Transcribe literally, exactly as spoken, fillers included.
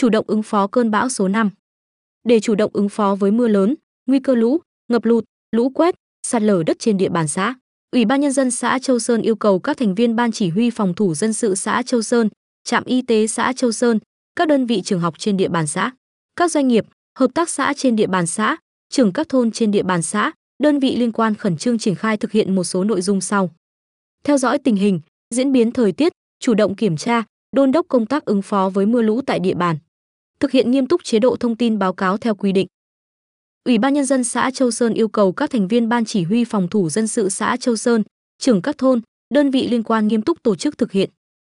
chủ động ứng phó cơn bão số năm. Để chủ động ứng phó với mưa lớn, nguy cơ lũ, ngập lụt, lũ quét, sạt lở đất trên địa bàn xã, Ủy ban nhân dân xã Châu Sơn yêu cầu các thành viên ban chỉ huy phòng thủ dân sự xã Châu Sơn, trạm y tế xã Châu Sơn, các đơn vị trường học trên địa bàn xã, các doanh nghiệp, hợp tác xã trên địa bàn xã, trưởng các thôn trên địa bàn xã, đơn vị liên quan khẩn trương triển khai thực hiện một số nội dung sau. Theo dõi tình hình, diễn biến thời tiết, chủ động kiểm tra, đôn đốc công tác ứng phó với mưa lũ tại địa bàn. Thực hiện nghiêm túc chế độ thông tin báo cáo theo quy định. Ủy ban nhân dân xã Châu Sơn yêu cầu các thành viên ban chỉ huy phòng thủ dân sự xã Châu Sơn, trưởng các thôn, đơn vị liên quan nghiêm túc tổ chức thực hiện